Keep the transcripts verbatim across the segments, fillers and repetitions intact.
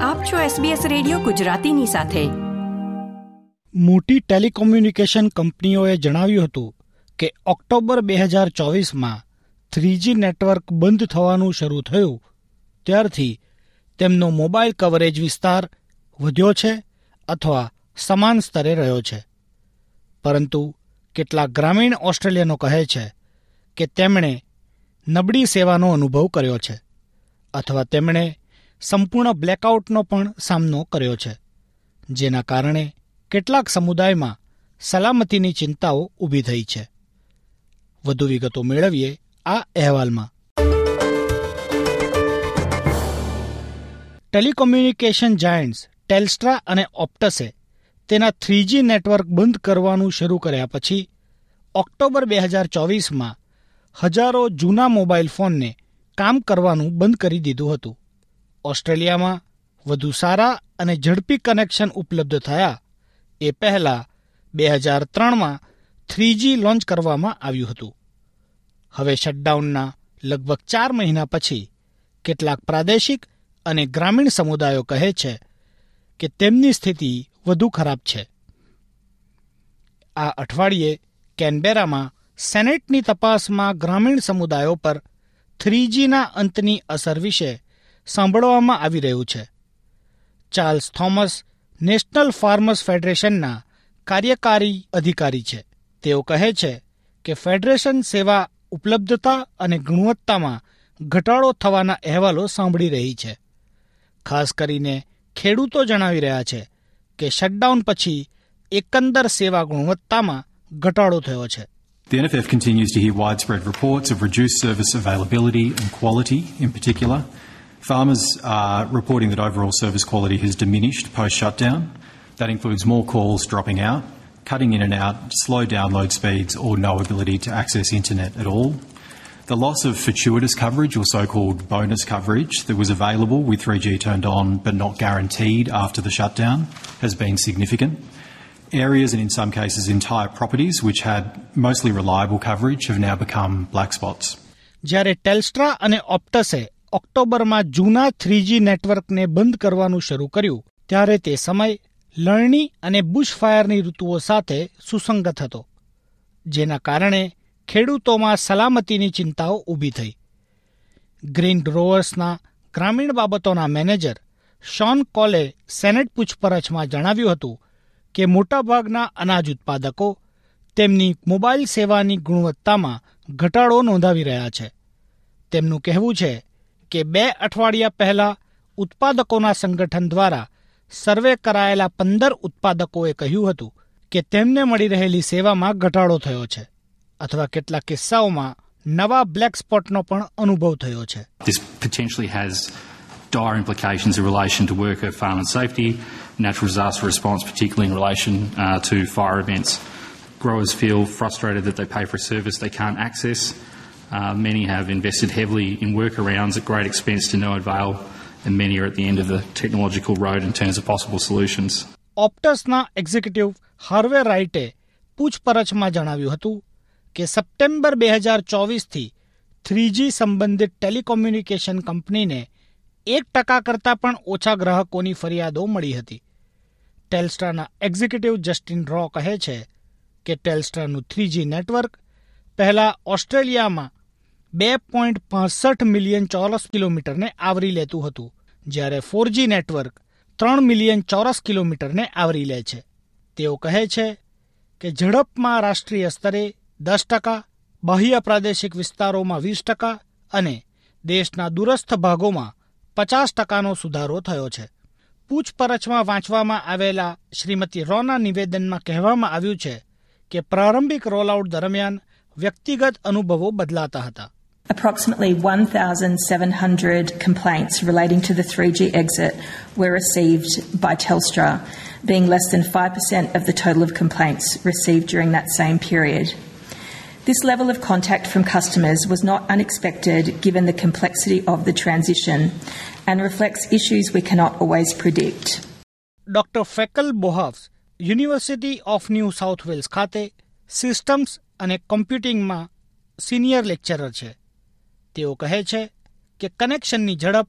આપ છો SBS radio ગુજરાતીની સાથે. મોટી ટેલિકોમ્યુનિકેશન કંપનીઓએ જણાવ્યું હતું કે ઓક્ટોબર બે હજાર ચોવીસમાં થ્રીજી નેટવર્ક બંધ થવાનું શરૂ થયું ત્યારથી તેમનો મોબાઈલ કવરેજ વિસ્તાર વધ્યો છે અથવા સમાન સ્તરે રહ્યો છે. પરંતુ કેટલાક ગ્રામીણ ઓસ્ટ્રેલિયનો કહે છે કે તેમણે નબળી સેવાનો અનુભવ કર્યો છે અથવા તેમણે સંપૂર્ણ બ્લેકઆઉટનો પણ સામનો કર્યો છે, જેના કારણે કેટલાક સમુદાયમાં સલામતીની ચિંતાઓ ઊભી થઈ છે. વધુ વિગતો મેળવીએ આ અહેવાલમાં. ટેલિકોમ્યુનિકેશન જાયન્ટ્સ ટેલ્સ્ટ્રા અને ઓપ્ટસે તેના થ્રીજી નેટવર્ક બંધ કરવાનું શરૂ કર્યા પછી ઓક્ટોબર બે હજાર ચોવીસમાં હજારો જૂના મોબાઈલ ફોનને કામ કરવાનું બંધ કરી દીધું હતું. ઓસ્ટ્રેલિયામાં વધુ સારા અને ઝડપી કનેક્શન ઉપલબ્ધ થયા એ પહેલાં બે હજાર ત્રણમાં થ્રીજી લોન્ચ કરવામાં આવ્યું હતું. હવે શટડાઉનના લગભગ ચાર મહિના પછી કેટલાક પ્રાદેશિક અને ગ્રામીણ સમુદાયો કહે છે કે તેમની સ્થિતિ વધુ ખરાબ છે. આ અઠવાડિયે કેનબેરામાં સેનેટની તપાસમાં ગ્રામીણ સમુદાયો પર થ્રીજીના અંતની અસર વિશે સાંભળવામાં આવી રહ્યું છે. ચાર્લ્સ થોમસ નેશનલ ફાર્મર્સ ફેડરેશનના કાર્યકારી અધિકારી છે. તેઓ કહે છે કે ફેડરેશન સેવા ઉપલબ્ધતા અને ગુણવત્તામાં ઘટાડો થવાના અહેવાલો સાંભળી રહી છે. ખાસ કરીને ખેડૂતો જણાવી રહ્યા છે કે શટડાઉન પછી એકંદર સેવા ગુણવત્તામાં ઘટાડો થયો છે. The N F F continues to hear widespread reports of reduced service availability and quality in particular. Farmers are reporting that overall service quality has diminished post-shutdown. That includes more calls dropping out, cutting in and out, slow download speeds or no ability to access internet at all. The loss of fortuitous coverage or so-called bonus coverage that was available with three G turned on but not guaranteed after the shutdown has been significant. Areas and in some cases entire properties which had mostly reliable coverage have now become black spots. જ્યારે Telstra અને ઓપ્ટસે ઓક્ટોબરમાં જૂના three G નેટવર્કને બંધ કરવાનું શરૂ કર્યું ત્યારે તે સમય લણણી અને બુશફાયરની ઋતુઓ સાથે સુસંગત હતો, જેના કારણે ખેડૂતોમાં સલામતીની ચિંતાઓ ઊભી થઈ. ગ્રીન ગ્રોવર્સના ગ્રામીણ બાબતોના મેનેજર શોન કોલે સેનેટ પૂછપરછમાં જણાવ્યું હતું કે મોટાભાગના અનાજ ઉત્પાદકો તેમની મોબાઈલ સેવાની ગુણવત્તામાં ઘટાડો નોંધાવી રહ્યા છે. તેમનું કહેવું છે કે બે અઠવાડિયા પહેલા ઉત્પાદકોના સંગઠન દ્વારા સર્વે કરાયેલા પંદર ઉત્પાદકોએ કહ્યું હતું કે તેમને મળી રહેલી સેવામાં ઘટાડો થયો છે અથવા કેટલાક કિસ્સાઓમાં નવા બ્લેક સ્પોટનો પણ અનુભવ થયો છે. This potentially has dire implications in relation to worker farm and safety, natural disaster response, particularly in relation uh, to fire events. Growers feel frustrated that they pay for a service they can't access. Uh, many have invested heavily in workarounds at great expense to no avail, and many are at the end of the technological road in terms of possible solutions. ઓપ્ટસના executive Harvey રાઇટે પૂછપરછમાં જણાવ્યું હતું કે September બે હજાર ચોવીસથી three G સંબંધિત telecommunication કંપનીને એક ટકા કરતાં પણ ઓછા ગ્રાહકોની ફરિયાદો મળી હતી. ટેલ્સ્ટ્રાના એક્ઝિક્યુટિવ જસ્ટિન રો કહે છે કે ટેલ્સ્ટ્રાનું થ્રીજી નેટવર્ક પહેલાં ઓસ્ટ્રેલિયામાં બે પોઈન્ટ પાસઠ મિલિયન ચોરસ કિલોમીટરને આવરી લેતું હતું, જ્યારે ફોરજી નેટવર્ક ત્રણ મિલિયન ચોરસ કિલોમીટરને આવરી લે છે. તેઓ કહે છે કે ઝડપમાં રાષ્ટ્રીય સ્તરે દસ ટકા, બાહ્ય પ્રાદેશિક વિસ્તારોમાં વીસ ટકા અને દેશના દૂરસ્થ ભાગોમાં પચાસ ટકાનો સુધારો થયો છે. પૂછપરછમાં વાંચવામાં આવેલા શ્રીમતી રોના નિવેદનમાં કહેવામાં આવ્યું છે કે પ્રારંભિક રોલઆઉટ દરમિયાન વ્યક્તિગત અનુભવો બદલાતા હતા. Approximately one thousand seven hundred complaints relating to the three G exit were received by Telstra, being less than five percent of the total of complaints received during that same period. This level of contact from customers was not unexpected given the complexity of the transition and reflects issues we cannot always predict. Doctor ફેકલ બોહાવ્સ university of New South Wales ખાતે systems અને કોમ્પ્યુટિંગમાં senior lecturer છે. તેઓ કહે છે કે કનેક્શનની ઝડપ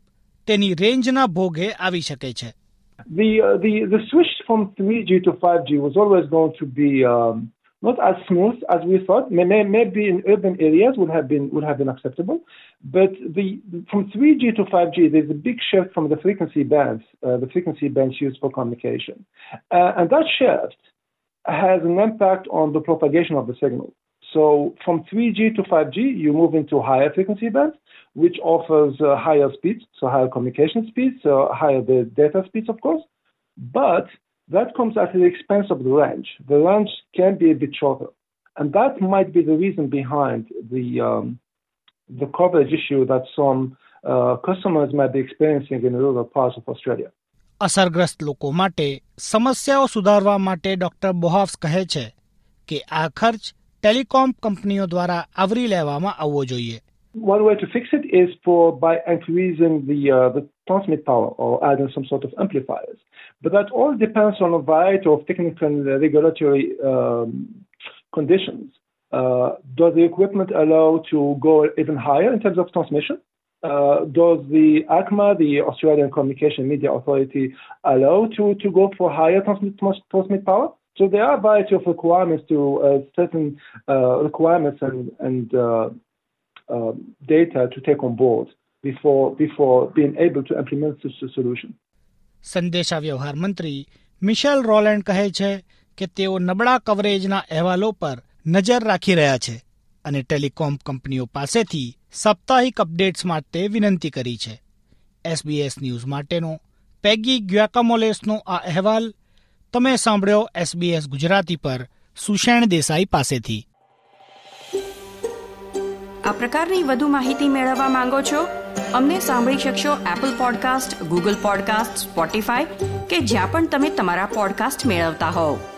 તેની રેન્જના ભોગે આવી શકે છે. The uh, the the switch from three G to five G was always going to be um, not as smooth as we thought. May, maybe in urban areas would have been would have been acceptable, but the from three G to five G there's a big shift from the frequency bands, uh, the frequency bands used for communication, uh, and that shift has an impact on the propagation of the signal. So from three G to five G, you move into higher frequency bands, which offers uh, higher speeds, so higher communication speeds, so higher the data speeds, of course. But that comes at the expense of the range. The range can be a bit shorter. And that might be the reason behind the, um, the coverage issue that some uh, customers might be experiencing in rural parts of Australia. અસરગ્રસ્ત લોકો માટે સમસ્યાઓ સુધારવા માટે doctor બોહાવ્સ કહે છે કે આ ખર્ચ ટેલિકોમ કંપનીઓ દ્વારા આવરી લેવામાં આવવો જોઈએ. One way to fix it is for by increasing the uh, the transmit power or adding some sort of amplifiers. But that all depends on a variety of technical and regulatory um, conditions. Uh, does the equipment allow to go even higher in terms of transmission? Uh, does the A C M A, the Australian Communication Media Authority, allow to, to go for higher transmit, transmit power? So there are a variety of requirements to uh, certain uh, requirements and, and uh, uh, data to take on board before before being able to implement this solution. સંદેશા વ્યવહાર મંત્રી Mitchell Roland કહે છે કે તેઓ નબળા કવરેજના અહેવાલો પર નજર રાખી રહ્યા છે અને ટેલિકોમ કંપનીઓ પાસેથી સાપ્તાહિક અપડેટ્સ માટે વિનંતી કરી છે. એસબીએસ ન્યૂઝ માટેનો પેગી ગ્યાકામોલેસનો આ અહેવાલ તમે સાંભળ્યો એસબીએસ ગુજરાતી પર સુષેણ દેસાઈ પાસેથી. આ પ્રકારની વધુ માહિતી મેળવવા માંગો છો? અમને સાંભળી શકશો Apple podcast, Google podcast, Spotify કે જ્યાં પણ તમે તમારા પોડકાસ્ટ મેળવતા હોવ.